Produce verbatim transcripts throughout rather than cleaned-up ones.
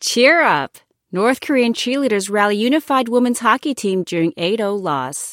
Cheer up! North Korean cheerleaders rally unified women's hockey team during eight oh loss.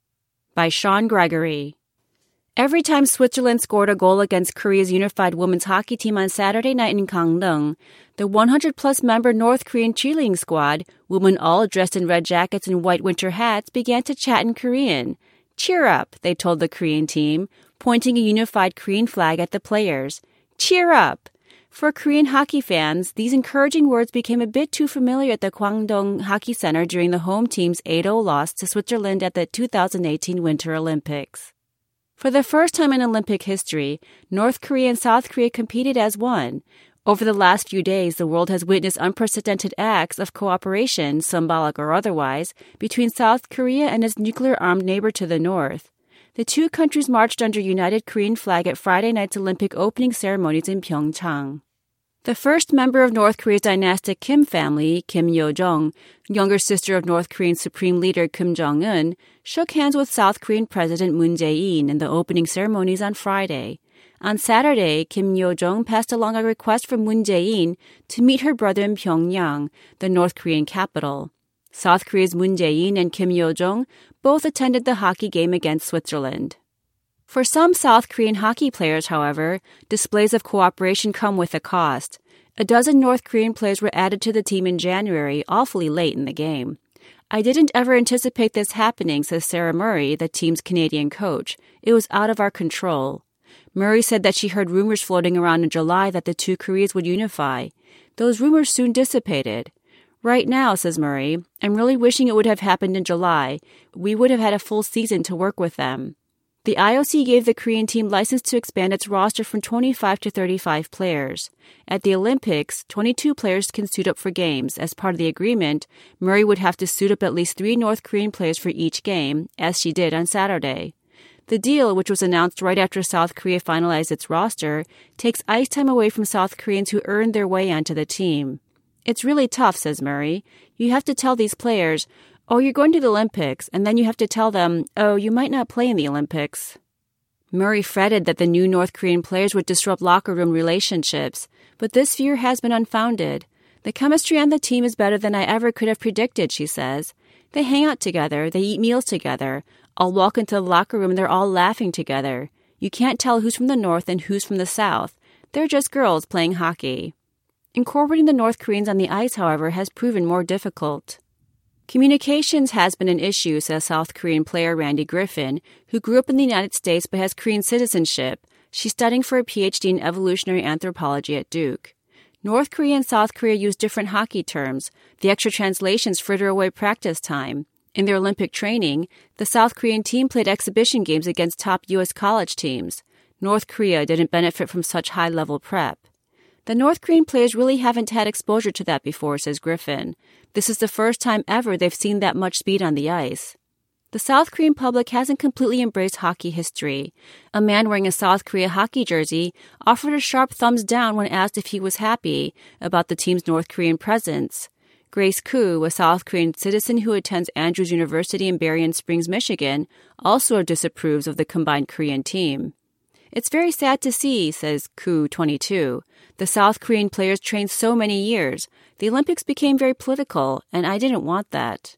By Sean Gregory. Every time Switzerland scored a goal against Korea's unified women's hockey team on Saturday night in Gangneung, the one hundred plus member North Korean cheerleading squad, women all dressed in red jackets and white winter hats, began to chat in Korean. Cheer up, they told the Korean team, pointing a unified Korean flag at the players. Cheer up! For Korean hockey fans, these encouraging words became a bit too familiar at the Kwangdong Hockey Center during the home team's eight oh loss to Switzerland at the two thousand eighteen Winter Olympics. For the first time in Olympic history, North Korea and South Korea competed as one. Over the last few days, the world has witnessed unprecedented acts of cooperation, symbolic or otherwise, between South Korea and its nuclear-armed neighbor to the north. The two countries marched under united Korean flag at Friday night's Olympic opening ceremonies in Pyeongchang. The first member of North Korea's dynastic Kim family, Kim Yo-jong, younger sister of North Korean Supreme Leader Kim Jong-un, shook hands with South Korean President Moon Jae-in in the opening ceremonies on Friday. On Saturday, Kim Yo-jong passed along a request from Moon Jae-in to meet her brother in Pyongyang, the North Korean capital. South Korea's Moon Jae-in and Kim Yo-jong both attended the hockey game against Switzerland. For some South Korean hockey players, however, displays of cooperation come with a cost. A dozen North Korean players were added to the team in January, awfully late in the game. I didn't ever anticipate this happening, says Sarah Murray, the team's Canadian coach. It was out of our control. Murray said that she heard rumors floating around in July that the two Koreas would unify. Those rumors soon dissipated. Right now, says Murray, I'm really wishing it would have happened in July. We would have had a full season to work with them. The I O C gave the Korean team license to expand its roster from twenty-five to thirty-five players. At the Olympics, twenty-two players can suit up for games. As part of the agreement, Murray would have to suit up at least three North Korean players for each game, as she did on Saturday. The deal, which was announced right after South Korea finalized its roster, takes ice time away from South Koreans who earned their way onto the team. It's really tough, says Murray. You have to tell these players, oh, you're going to the Olympics, and then you have to tell them, oh, you might not play in the Olympics. Murray fretted that the new North Korean players would disrupt locker room relationships, but this fear has been unfounded. The chemistry on the team is better than I ever could have predicted, she says. They hang out together, they eat meals together. I'll walk into the locker room and they're all laughing together. You can't tell who's from the North and who's from the South. They're just girls playing hockey. Incorporating the North Koreans on the ice, however, has proven more difficult. Communications has been an issue, says South Korean player Randy Griffin, who grew up in the United States but has Korean citizenship. She's studying for a P H D in evolutionary anthropology at Duke. North Korea and South Korea use different hockey terms. The extra translations fritter away practice time. In their Olympic training, the South Korean team played exhibition games against top U S college teams. North Korea didn't benefit from such high-level prep. The North Korean players really haven't had exposure to that before, says Griffin. This is the first time ever they've seen that much speed on the ice. The South Korean public hasn't completely embraced hockey history. A man wearing a South Korea hockey jersey offered a sharp thumbs down when asked if he was happy about the team's North Korean presence. Grace Koo, a South Korean citizen who attends Andrews University in Berrien Springs, Michigan, also disapproves of the combined Korean team. It's very sad to see, says Koo, twenty-two. The South Korean players trained so many years. The Olympics became very political, and I didn't want that.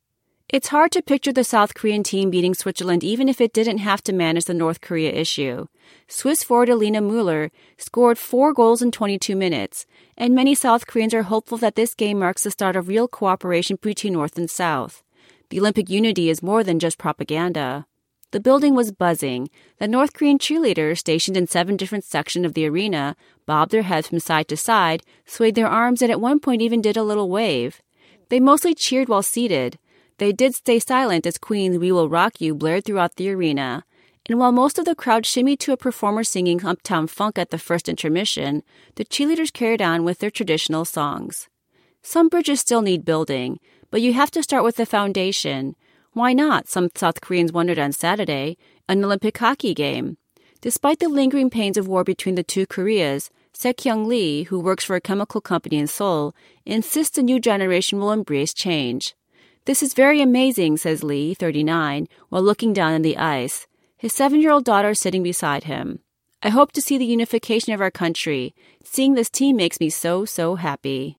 It's hard to picture the South Korean team beating Switzerland even if it didn't have to manage the North Korea issue. Swiss forward Alina Müller scored four goals in twenty-two minutes, and many South Koreans are hopeful that this game marks the start of real cooperation between North and South. The Olympic unity is more than just propaganda. The building was buzzing. The North Korean cheerleaders, stationed in seven different sections of the arena, bobbed their heads from side to side, swayed their arms, and at one point even did a little wave. They mostly cheered while seated. They did stay silent as Queen's We Will Rock You blared throughout the arena. And while most of the crowd shimmied to a performer singing Uptown Funk at the first intermission, the cheerleaders carried on with their traditional songs. Some bridges still need building, but you have to start with the foundation. Why not, some South Koreans wondered on Saturday, an Olympic hockey game? Despite the lingering pains of war between the two Koreas, Sek-hyung Lee, who works for a chemical company in Seoul, insists the new generation will embrace change. This is very amazing, says Lee, thirty-nine, while looking down on the ice. His seven-year-old daughter is sitting beside him. I hope to see the unification of our country. Seeing this team makes me so, so happy.